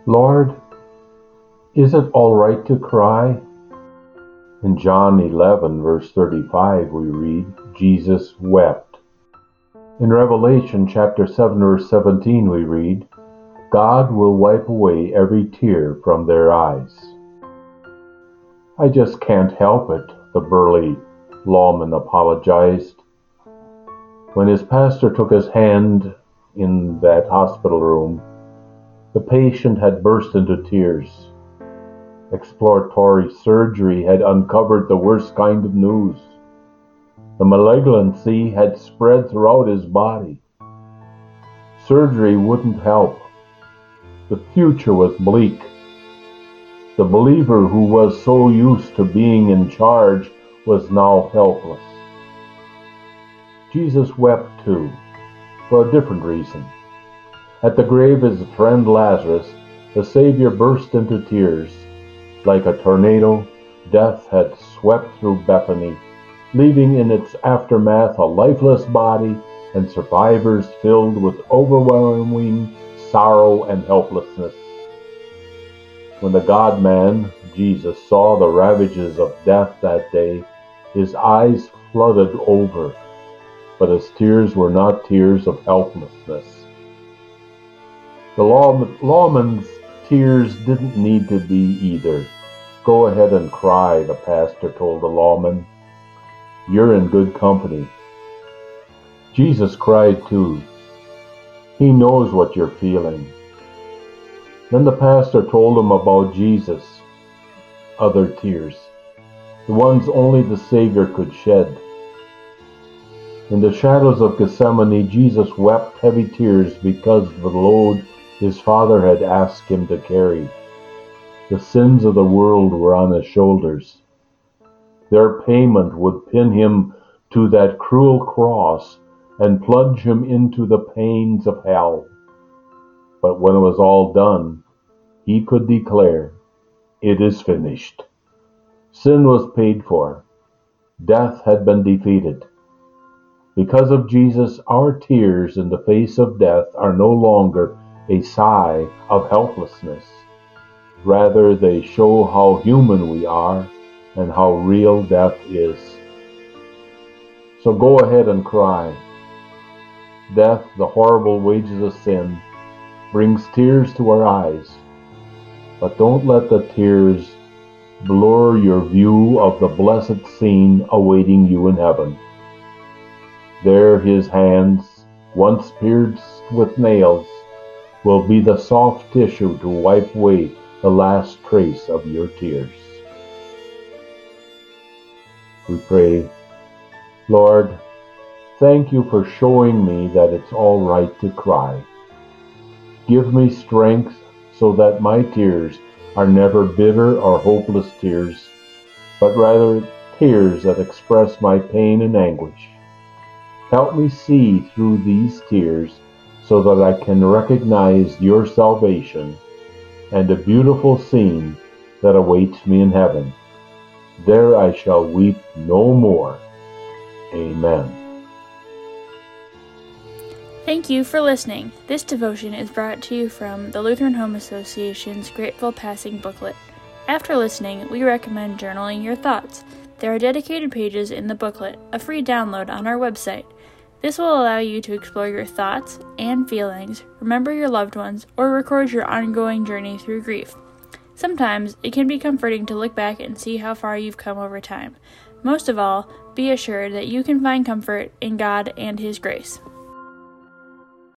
Lord, is it all right to cry? In John 11, verse 35, we read, Jesus wept. In Revelation chapter 7, verse 17, we read, God will wipe away every tear from their eyes. I just can't help it, the burly lawman apologized. When his pastor took his hand in that hospital room, the patient had burst into tears. Exploratory surgery had uncovered the worst kind of news. The malignancy had spread throughout his body. Surgery wouldn't help. The future was bleak. The believer who was so used to being in charge was now helpless. Jesus wept too, for a different reason. At the grave of his friend Lazarus, the Savior burst into tears. Like a tornado, death had swept through Bethany, leaving in its aftermath a lifeless body and survivors filled with overwhelming sorrow and helplessness. When the God-man, Jesus, saw the ravages of death that day, his eyes flooded over, but his tears were not tears of helplessness. The lawman's tears didn't need to be either. Go ahead and cry, the pastor told the lawman. You're in good company. Jesus cried too. He knows what you're feeling. Then the pastor told him about Jesus' other tears, the ones only the Savior could shed. In the shadows of Gethsemane, Jesus wept heavy tears because of the load his Father had asked him to carry. The sins of the world were on his shoulders. Their payment would pin him to that cruel cross and plunge him into the pains of hell. But when it was all done, he could declare, "It is finished." Sin was paid for. Death had been defeated. Because of Jesus, our tears in the face of death are no longer a sigh of helplessness. Rather, they show how human we are and how real death is. So go ahead and cry. Death, the horrible wages of sin, brings tears to our eyes. But don't let the tears blur your view of the blessed scene awaiting you in heaven. There his hands, once pierced with nails, will be the soft tissue to wipe away the last trace of your tears. We pray, Lord, thank you for showing me that it's all right to cry. Give me strength so that my tears are never bitter or hopeless tears, but rather tears that express my pain and anguish. Help me see through these tears so that I can recognize your salvation and a beautiful scene that awaits me in heaven. There I shall weep no more. Amen. Thank you for listening. This devotion is brought to you from the Lutheran Home Association's Grateful Passing booklet. After listening, we recommend journaling your thoughts. There are dedicated pages in the booklet, a free download on our website. This will allow you to explore your thoughts and feelings, remember your loved ones, or record your ongoing journey through grief. Sometimes it can be comforting to look back and see how far you've come over time. Most of all, be assured that you can find comfort in God and His grace.